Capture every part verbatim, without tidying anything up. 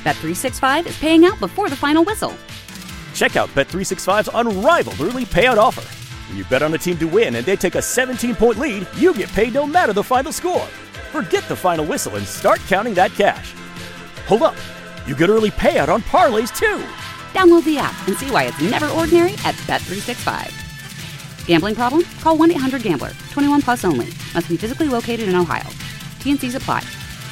Bet three sixty-five is paying out before the final whistle. Check out Bet three sixty-five's unrivaled early payout offer. When you bet on a team to win and they take a seventeen-point lead, you get paid no matter the final score. Forget the final whistle and start counting that cash. Hold up. You get early payout on parlays, too. Download the app and see why it's never ordinary at Bet three sixty-five. Gambling problem? Call one eight hundred gambler. twenty-one plus only. Must be physically located in Ohio. T N Cs apply.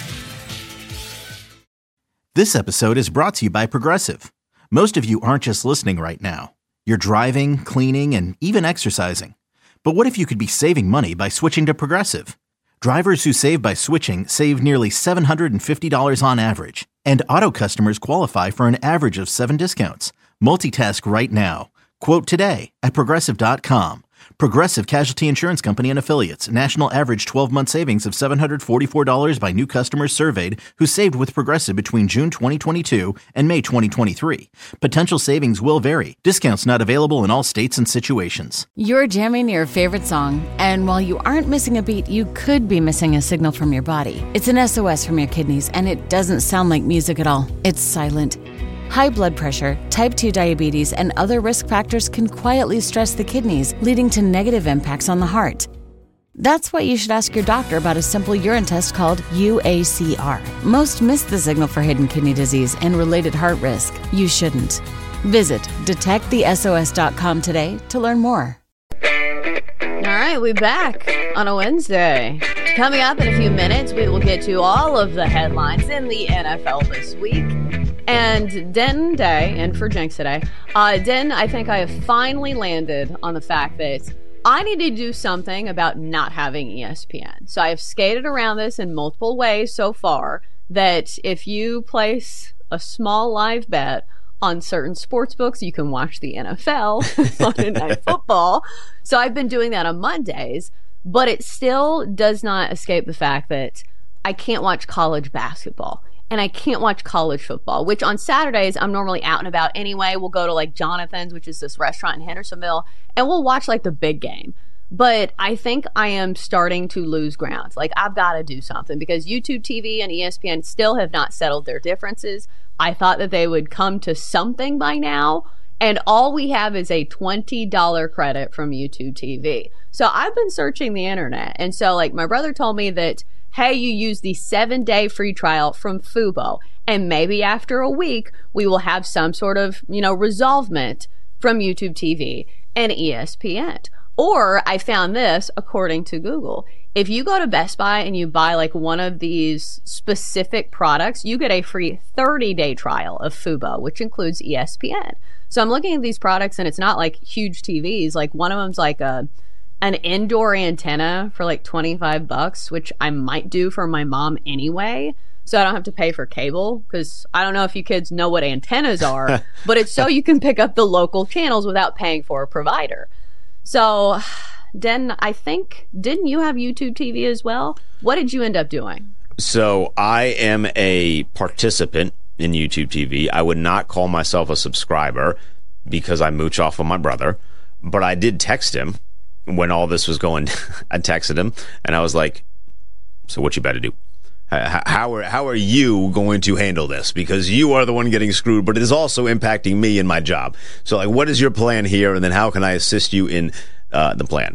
This episode is brought to you by Progressive. Most of you aren't just listening right now. You're driving, cleaning, and even exercising. But what if you could be saving money by switching to Progressive? Drivers who save by switching save nearly seven hundred fifty dollars on average. And auto customers qualify for an average of seven discounts. Multitask right now. Quote today at Progressive dot com. Progressive Casualty Insurance Company and Affiliates. National average twelve-month savings of seven hundred forty-four dollars by new customers surveyed who saved with Progressive between June twenty twenty-two and May twenty twenty-three. Potential savings will vary. Discounts not available in all states and situations. You're jamming your favorite song, and while you aren't missing a beat, you could be missing a signal from your body. It's an S O S from your kidneys, and it doesn't sound like music at all. It's silent. High blood pressure, type two diabetes, and other risk factors can quietly stress the kidneys, leading to negative impacts on the heart. That's why you should ask your doctor about a simple urine test called U A C R. Most miss the signal for hidden kidney disease and related heart risk. You shouldn't. Visit detect the S O S dot com today to learn more. All right, we're back on a Wednesday. Coming up in a few minutes, we will get to all of the headlines in the N F L this week. And Den Day, and for Jenks today, uh, Den, I think I have finally landed on the fact that I need to do something about not having E S P N. So I have skated around this in multiple ways so far, that if you place a small live bet on certain sports books, you can watch the N F L, Monday Night Football. So I've been doing that on Mondays, but it still does not escape the fact that I can't watch college basketball. And I can't watch college football, which on Saturdays, I'm normally out and about anyway. We'll go to like Jonathan's, which is this restaurant in Hendersonville, and we'll watch like the big game. But I think I am starting to lose ground. Like, I've got to do something because YouTube T V and E S P N still have not settled their differences. I thought that they would come to something by now, and all we have is a twenty dollars credit from YouTube T V. So I've been searching the internet. And so, like, my brother told me that, hey, you use the seven-day free trial from Fubo, and maybe after a week, we will have some sort of, you know, resolvement from YouTube T V and E S P N. Or I found this, according to Google. If you go to Best Buy and you buy like one of these specific products, you get a free thirty-day trial of Fubo, which includes E S P N. So I'm looking at these products, and it's not like huge T Vs. Like, one of them's like a an indoor antenna for like twenty-five bucks, which I might do for my mom anyway, so I don't have to pay for cable, because I don't know if you kids know what antennas are, but it's so you can pick up the local channels without paying for a provider. So, Den, I think, didn't you have YouTube T V as well? What did you end up doing? So I am a participant in YouTube T V. I would not call myself a subscriber because I mooch off of my brother, but I did text him when all this was going. I texted him and I was like, so what you better do? How are, how are you going to handle this? Because you are the one getting screwed, but it is also impacting me and my job. So, like, what is your plan here? And then how can I assist you in uh, the plan?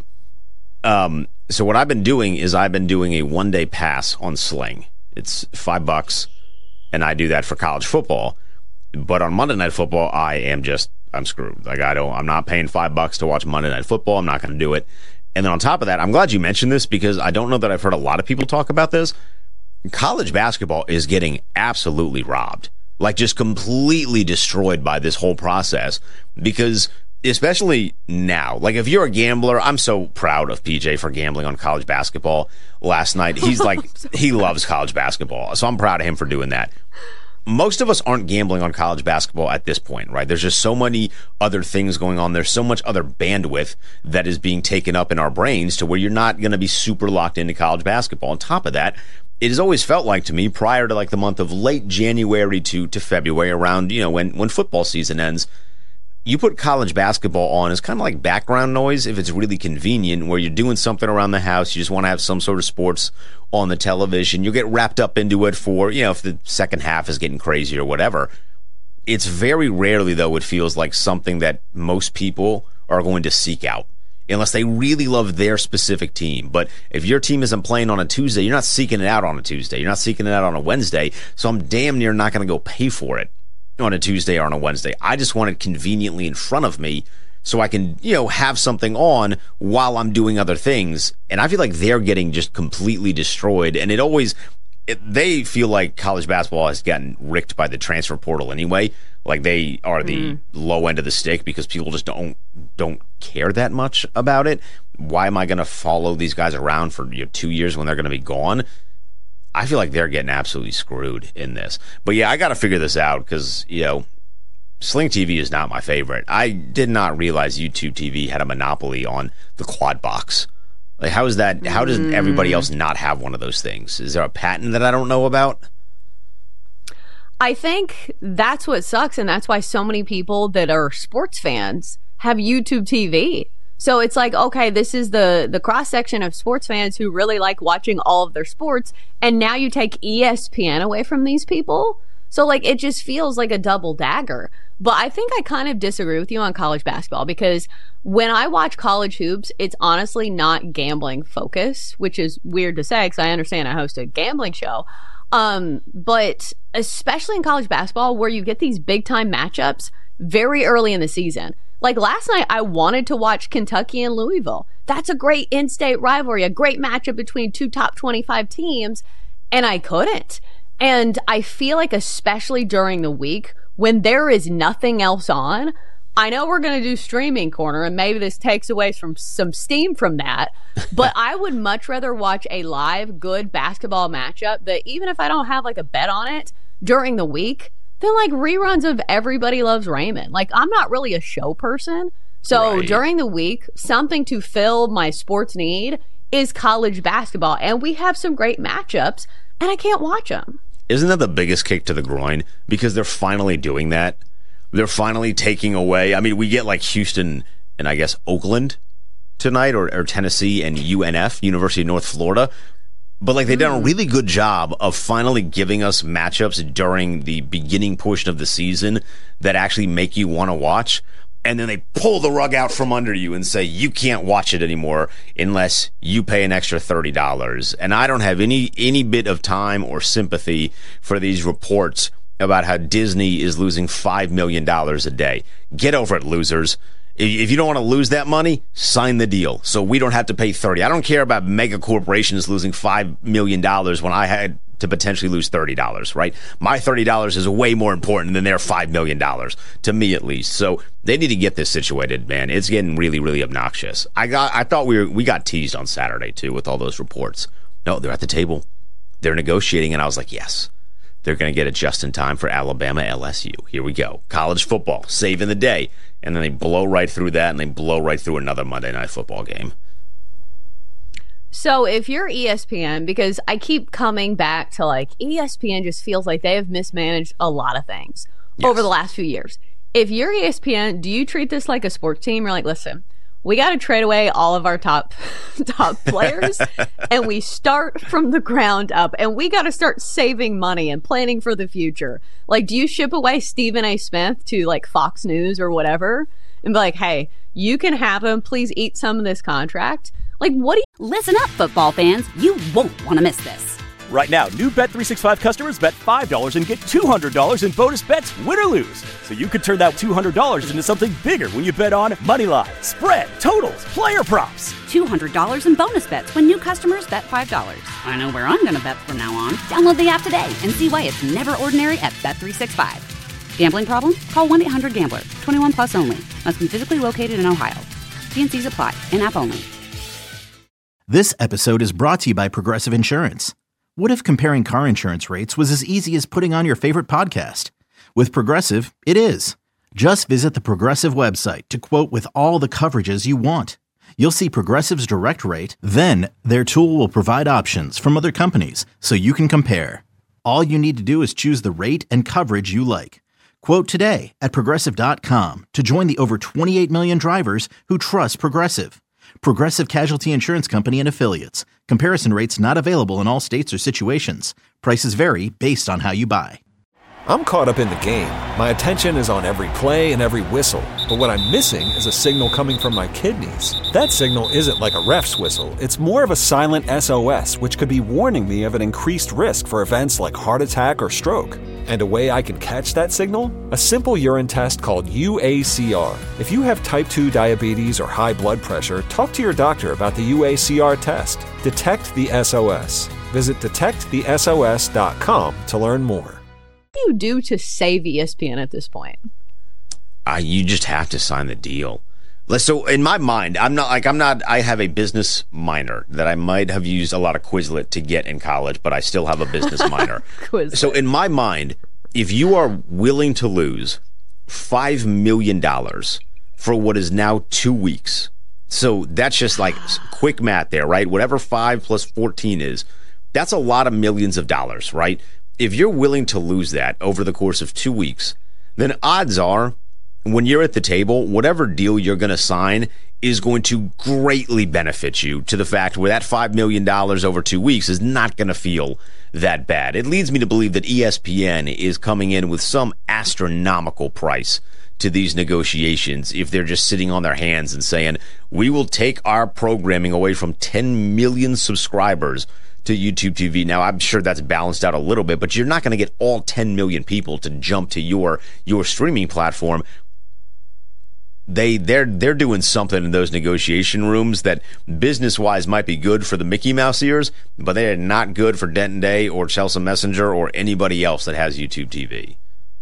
Um, so what I've been doing is I've been doing a one-day pass on Sling. It's five bucks, and I do that for college football. But on Monday Night Football, I am just, I'm screwed. Like, I don't, I'm not paying five bucks to watch Monday Night Football. I'm not going to do it. And then on top of that, I'm glad you mentioned this because I don't know that I've heard a lot of people talk about this. College basketball is getting absolutely robbed, like just completely destroyed by this whole process, because especially now, like if you're a gambler, I'm so proud of P J for gambling on college basketball last night. He's like, he loves college basketball. So I'm proud of him for doing that. Most of us aren't gambling on college basketball at this point, right? There's just so many other things going on. There's so much other bandwidth that is being taken up in our brains to where you're not going to be super locked into college basketball. On top of that, it has always felt like to me prior to like the month of late January to, to February, around, you know, when, when football season ends, you put college basketball on as kind of like background noise if it's really convenient, where you're doing something around the house, you just want to have some sort of sports on the television. You'll get wrapped up into it for, you know, if the second half is getting crazy or whatever. It's very rarely, though, it feels like something that most people are going to seek out, unless they really love their specific team. But if your team isn't playing on a Tuesday, you're not seeking it out on a Tuesday. You're not seeking it out on a Wednesday. So I'm damn near not going to go pay for it on a Tuesday or on a Wednesday. I just want it conveniently in front of me so I can, you know, have something on while I'm doing other things. And I feel like they're getting just completely destroyed. And it always... It, they feel like college basketball has gotten ricked by the transfer portal anyway. Like they are the mm. low end of the stick because people just don't don't care that much about it. Why am I going to follow these guys around for you know, two years when they're going to be gone? I feel like they're getting absolutely screwed in this. But yeah, I got to figure this out because, you know, Sling T V is not my favorite. I did not realize YouTube T V had a monopoly on the quad box. Like, how is that? How does everybody else not have one of those things? Is there a patent that I don't know about? I think that's what sucks, and that's why so many people that are sports fans have YouTube T V. So it's like, okay, this is the the cross section of sports fans who really like watching all of their sports, and now you take E S P N away from these people. So like, it just feels like a double dagger. But I think I kind of disagree with you on college basketball, because when I watch college hoops, it's honestly not gambling focus, which is weird to say because I understand I host a gambling show. Um, but especially in college basketball, where you get these big time matchups very early in the season. Like last night, I wanted to watch Kentucky and Louisville. That's a great in-state rivalry, a great matchup between two top twenty-five teams, and I couldn't. And I feel like especially during the week, when there is nothing else on, I know we're going to do Streaming Corner, and maybe this takes away from some steam from that, but I would much rather watch a live, good basketball matchup that, even if I don't have like a bet on it during the week, than like reruns of Everybody Loves Raymond. Like, I'm not really a show person, so right. During the week, something to fill my sports need is college basketball, and we have some great matchups, and I can't watch them. Isn't that the biggest kick to the groin? Because they're finally doing that. They're finally taking away. I mean, we get like Houston and I guess Oakland tonight, or, or Tennessee and U N F, University of North Florida. But like, they've done a really good job of finally giving us matchups during the beginning portion of the season that actually make you want to watch. And then they pull the rug out from under you and say, you can't watch it anymore unless you pay an extra thirty dollars. And I don't have any any bit of time or sympathy for these reports about how Disney is losing five million dollars a day. Get over it, losers. If you don't want to lose that money, sign the deal so we don't have to pay thirty dollars. I don't care about mega corporations losing five million dollars when I had to potentially lose thirty dollars, right? My thirty dollars is way more important than their five million dollars, to me at least. So they need to get this situated, man. It's getting really, really obnoxious. I got, I thought we were, we got teased on Saturday, too, with all those reports. No, they're at the table. They're negotiating, and I was like, yes. They're going to get it just in time for Alabama L S U. Here we go. College football, saving the day. And then they blow right through that, and they blow right through another Monday Night Football game. So if you're E S P N, because I keep coming back to like E S P N just feels like they have mismanaged a lot of things yes. over the last few years. If you're E S P N, do you treat this like a sports team? You're like, listen, we got to trade away all of our top top players, and we start from the ground up, and we got to start saving money and planning for the future. Like, do you ship away Stephen A. Smith to like Fox News or whatever and be like, hey, you can have him, please eat some of this contract? Like, what do you... Listen up, football fans. You won't want to miss this. Right now, new Bet three sixty-five customers bet five dollars and get two hundred dollars in bonus bets, win or lose. So you could turn that two hundred dollars into something bigger when you bet on moneyline, spread, totals, player props. two hundred dollars in bonus bets when new customers bet five dollars. I know where I'm going to bet from now on. Download the app today and see why it's never ordinary at Bet three sixty-five. Gambling problem? Call one eight hundred gambler. twenty-one plus only. Must be physically located in Ohio. T N Cs apply. In-app only. This episode is brought to you by Progressive Insurance. What if comparing car insurance rates was as easy as putting on your favorite podcast? With Progressive, it is. Just visit the Progressive website to quote with all the coverages you want. You'll see Progressive's direct rate, then their tool will provide options from other companies so you can compare. All you need to do is choose the rate and coverage you like. Quote today at Progressive dot com to join the over twenty-eight million drivers who trust Progressive. Progressive Casualty Insurance Company and Affiliates. Comparison rates not available in all states or situations. Prices vary based on how you buy. I'm caught up in the game. My attention is on every play and every whistle. But what I'm missing is a signal coming from my kidneys. That signal isn't like a ref's whistle. It's more of a silent S O S, which could be warning me of an increased risk for events like heart attack or stroke. And a way I can catch that signal? A simple urine test called U A C R. If you have type two diabetes or high blood pressure, talk to your doctor about the U A C R test. Detect the S O S. Visit detect the S O S dot com to learn more. What do you do to save E S P N at this point? Uh, you just have to sign the deal. So in my mind, I'm not like I'm not. I have a business minor that I might have used a lot of Quizlet to get in college, but I still have a business minor. So in my mind, if you are willing to lose five million dollars for what is now two weeks, so that's just like quick math there, right? Whatever five plus fourteen is, that's a lot of millions of dollars, right? If you're willing to lose that over the course of two weeks, then odds are when you're at the table, whatever deal you're going to sign is going to greatly benefit you to the fact where that five million dollars over two weeks is not going to feel that bad. It leads me to believe that E S P N is coming in with some astronomical price to these negotiations if they're just sitting on their hands and saying, we will take our programming away from ten million subscribers to YouTube T V. Now, I'm sure that's balanced out a little bit, but you're not going to get all ten million people to jump to your your streaming platform. They they're they're doing something in those negotiation rooms that business-wise might be good for the Mickey Mouse ears, but they are not good for Denton Day or Chelsea Messenger or anybody else that has YouTube T V.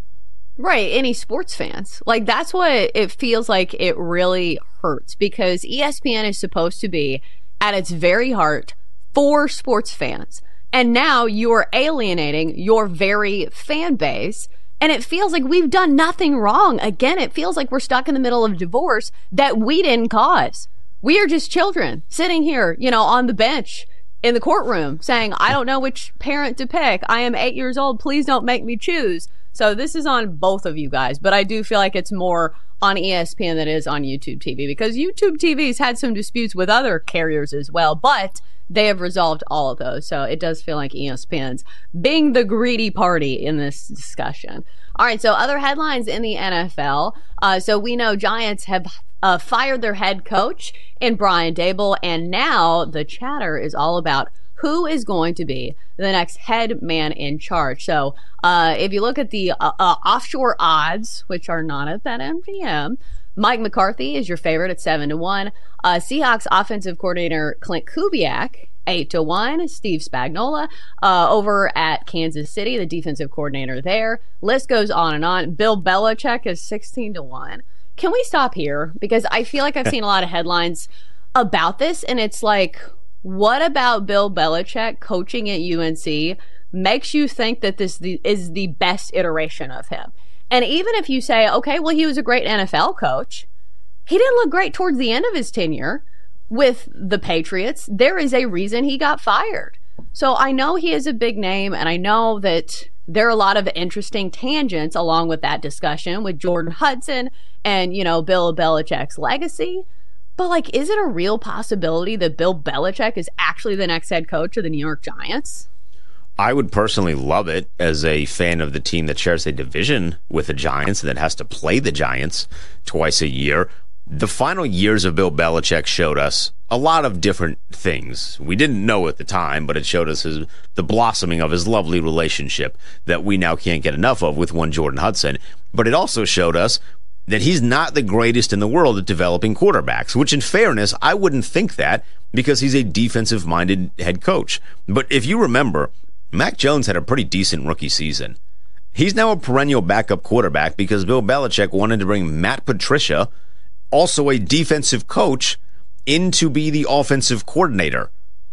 Right, any sports fans. Like, that's what it feels like it really hurts, because E S P N is supposed to be, at its very heart, for sports fans. And now you are alienating your very fan base. And it feels like we've done nothing wrong. Again, it feels like we're stuck in the middle of divorce that we didn't cause. We are just children sitting here, you know, on the bench in the courtroom saying, I don't know which parent to pick. I am eight years old. Please don't make me choose. So this is on both of you guys. But I do feel like it's more on E S P N than it is on YouTube T V, because YouTube T V's had some disputes with other carriers as well. But they have resolved all of those. So it does feel like E S P N's being the greedy party in this discussion. All right, so other headlines in the N F L. Uh, so we know Giants have uh, fired their head coach in Brian Daboll, and now the chatter is all about who is going to be the next head man in charge. So uh, if you look at the uh, uh, offshore odds, which are not at that M G M, Mike McCarthy is your favorite at seven to one. Uh, Seahawks offensive coordinator Clint Kubiak, eight to one. Steve Spagnuolo uh, over at Kansas City, the defensive coordinator there. List goes on and on. Bill Belichick is sixteen to one. Can we stop here? Because I feel like I've seen a lot of headlines about this, and it's like, what about Bill Belichick coaching at U N C makes you think that this is the best iteration of him? And even if you say, okay, well, he was a great N F L coach, he didn't look great towards the end of his tenure with the Patriots. There is a reason he got fired. So I know he is a big name, and I know that there are a lot of interesting tangents along with that discussion with Jordan Hudson and, you know, Bill Belichick's legacy. But, like, is it a real possibility that Bill Belichick is actually the next head coach of the New York Giants? I would personally love it as a fan of the team that shares a division with the Giants and that has to play the Giants twice a year. The final years of Bill Belichick showed us a lot of different things. We didn't know at the time, but it showed us his, the blossoming of his lovely relationship that we now can't get enough of with one Jordan Hudson. But it also showed us that he's not the greatest in the world at developing quarterbacks, which in fairness, I wouldn't think that because he's a defensive-minded head coach. But if you remember, Mac Jones had a pretty decent rookie season. He's now a perennial backup quarterback because Bill Belichick wanted to bring Matt Patricia, also a defensive coach, in to be the offensive coordinator.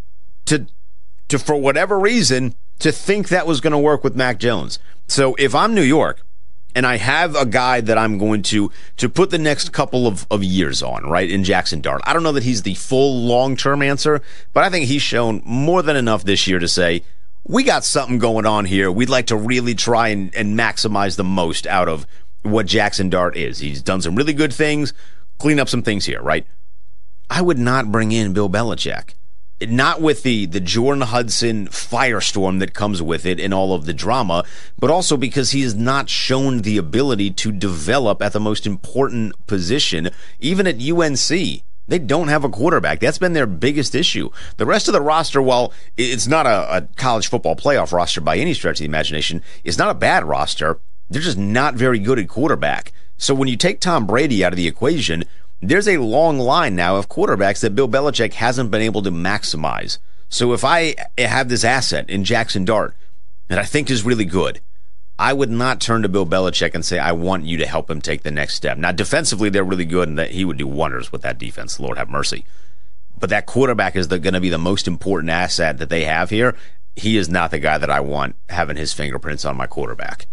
To, to for whatever reason, to think that was going to work with Mac Jones. So if I'm New York, and I have a guy that I'm going to to put the next couple of, of years on, right, in Jackson Dart. I don't know that he's the full long-term answer, but I think he's shown more than enough this year to say, we got something going on here. We'd like to really try and, and maximize the most out of what Jackson Dart is. He's done some really good things, clean up some things here, right? I would not bring in Bill Belichick. Not with the, the Jordan Hudson firestorm that comes with it and all of the drama, but also because he has not shown the ability to develop at the most important position, even at U N C. They don't have a quarterback. That's been their biggest issue. The rest of the roster, while it's not a, a college football playoff roster by any stretch of the imagination, is not a bad roster. They're just not very good at quarterback. So when you take Tom Brady out of the equation, there's a long line now of quarterbacks that Bill Belichick hasn't been able to maximize. So if I have this asset in Jackson Dart that I think is really good, I would not turn to Bill Belichick and say, I want you to help him take the next step. Now, defensively, they're really good, and that he would do wonders with that defense. Lord have mercy. But that quarterback is going to be the most important asset that they have here. He is not the guy that I want having his fingerprints on my quarterback.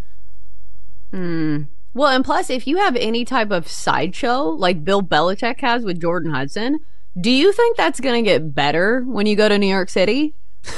Hmm. Well, and plus, if you have any type of sideshow like Bill Belichick has with Jordan Hudson, do you think that's going to get better when you go to New York City?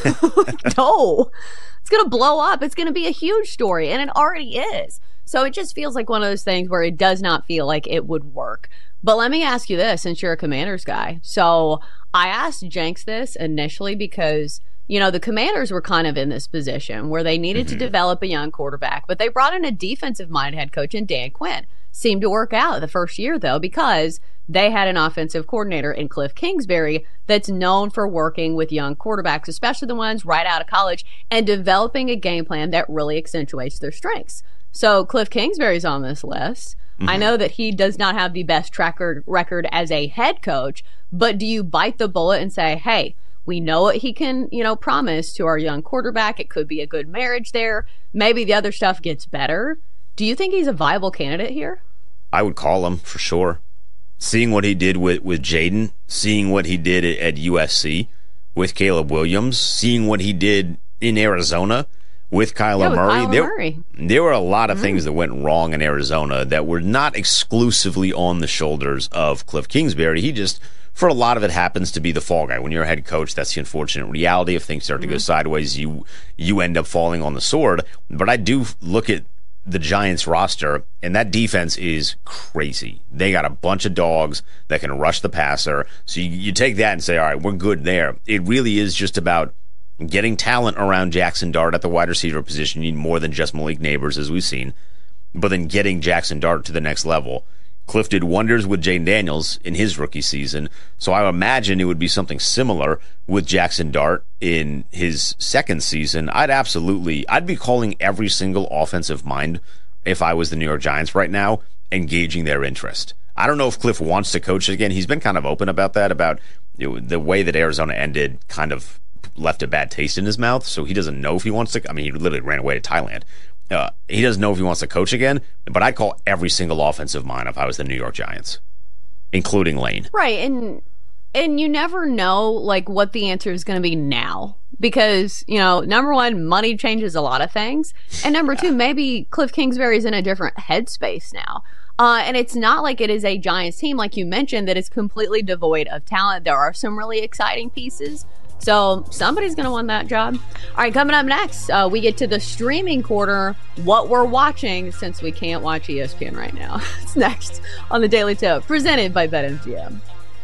No. It's going to blow up. It's going to be a huge story, and it already is. So it just feels like one of those things where it does not feel like it would work. But let me ask you this, since you're a Commanders guy. So I asked Jenks this initially because, you know, the Commanders were kind of in this position where they needed mm-hmm. to develop a young quarterback, but they brought in a defensive-minded head coach in Dan Quinn. Seemed to work out the first year, though, because they had an offensive coordinator in Cliff Kingsbury that's known for working with young quarterbacks, especially the ones right out of college, and developing a game plan that really accentuates their strengths. So Cliff Kingsbury's on this list. Mm-hmm. I know that he does not have the best track record as a head coach, but do you bite the bullet and say, hey, we know what he can, you know, promise to our young quarterback. It could be a good marriage there. Maybe the other stuff gets better. Do you think he's a viable candidate here? I would call him for sure. Seeing what he did with, with Jaden, seeing what he did at, at U S C with Caleb Williams, seeing what he did in Arizona with Kyler yeah, with Murray. Kyler there, Murray. There were a lot of mm-hmm. things that went wrong in Arizona that were not exclusively on the shoulders of Cliff Kingsbury. He just, for a lot of it, happens to be the fall guy. When you're a head coach, that's the unfortunate reality. If things start mm-hmm. to go sideways, you you end up falling on the sword. But I do look at the Giants roster, and that defense is crazy. They got a bunch of dogs that can rush the passer. So you, you take that and say, all right, we're good there. It really is just about getting talent around Jackson Dart at the wide receiver position. You need more than just Malik Neighbors, as we've seen, but then getting Jackson Dart to the next level. Cliff did wonders with Jaden Daniels in his rookie season, so I imagine it would be something similar with Jackson Dart in his second season. I'd absolutely, I'd be calling every single offensive mind if I was the New York Giants right now, engaging their interest. I don't know if Cliff wants to coach again. He's been kind of open about that, about you know, the way that Arizona ended kind of left a bad taste in his mouth, so he doesn't know if he wants to. I mean, he literally ran away to Thailand. Uh, he doesn't know if he wants to coach again, but I'd call every single offensive mind if I was the New York Giants, including Lane. Right, and and you never know like what the answer is going to be now because, you know, number one, money changes a lot of things, and number two, maybe Cliff Kingsbury is in a different headspace now. Uh, and it's not like it is a Giants team, like you mentioned, that is completely devoid of talent. There are some really exciting pieces. So somebody's going to want that job. All right, coming up next, uh, we get to the streaming quarter, what we're watching since we can't watch E S P N right now. It's next on the Daily Tip, presented by BetMGM.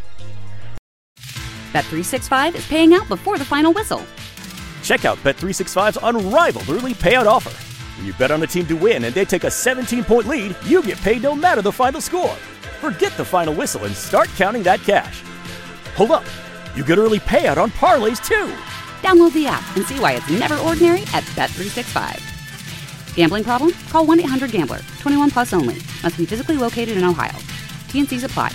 Bet three sixty-five is paying out before the final whistle. Check out Bet three sixty-five's unrivaled early payout offer. When you bet on a team to win and they take a seventeen-point lead, you get paid no matter the final score. Forget the final whistle and start counting that cash. Hold up. You get early payout on parlays, too. Download the app and see why it's never ordinary at Bet three sixty-five. Gambling problem? Call one eight hundred gambler. twenty-one plus only. Must be physically located in Ohio. T N Cs apply.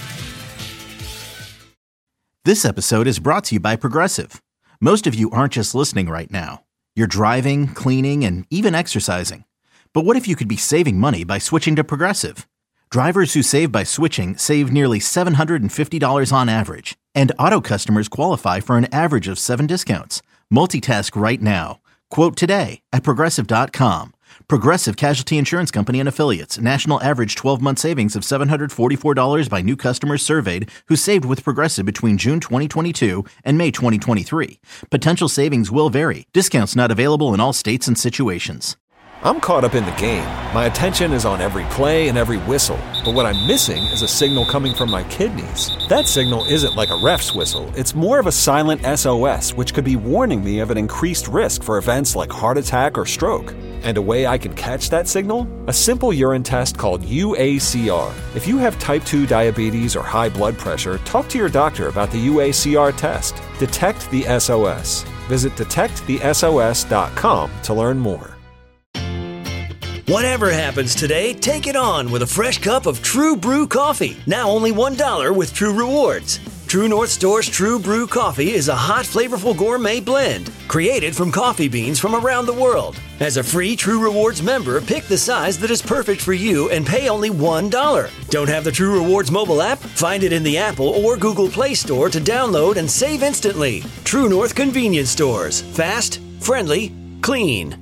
This episode is brought to you by Progressive. Most of you aren't just listening right now. You're driving, cleaning, and even exercising. But what if you could be saving money by switching to Progressive? Drivers who save by switching save nearly seven hundred fifty dollars on average. And auto customers qualify for an average of seven discounts. Multitask right now. Quote today at Progressive dot com. Progressive Casualty Insurance Company and Affiliates. National average twelve-month savings of seven hundred forty-four dollars by new customers surveyed who saved with Progressive between June twenty twenty-two and May twenty twenty-three. Potential savings will vary. Discounts not available in all states and situations. I'm caught up in the game. My attention is on every play and every whistle. But what I'm missing is a signal coming from my kidneys. That signal isn't like a ref's whistle. It's more of a silent S O S, which could be warning me of an increased risk for events like heart attack or stroke. And a way I can catch that signal? A simple urine test called U A C R. If you have type two diabetes or high blood pressure, talk to your doctor about the U A C R test. Detect the S O S. Visit detect the S O S dot com to learn more. Whatever happens today, take it on with a fresh cup of True Brew coffee. Now only one dollar with True Rewards. True North Store's True Brew coffee is a hot, flavorful gourmet blend created from coffee beans from around the world. As a free True Rewards member, pick the size that is perfect for you and pay only one dollar. Don't have the True Rewards mobile app? Find it in the Apple or Google Play Store to download and save instantly. True North Convenience Stores. Fast, friendly, clean.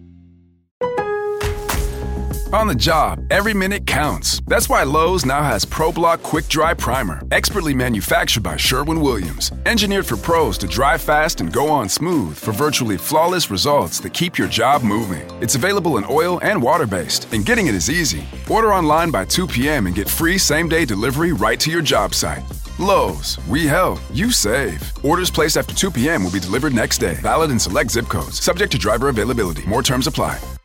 On the job, every minute counts. That's why Lowe's now has ProBlock Quick Dry Primer, expertly manufactured by Sherwin-Williams. Engineered for pros to dry fast and go on smooth for virtually flawless results that keep your job moving. It's available in oil and water-based, and getting it is easy. Order online by two p.m. and get free same-day delivery right to your job site. Lowe's, we help, you save. Orders placed after two p.m. will be delivered next day. Valid in select zip codes. Subject to driver availability. More terms apply.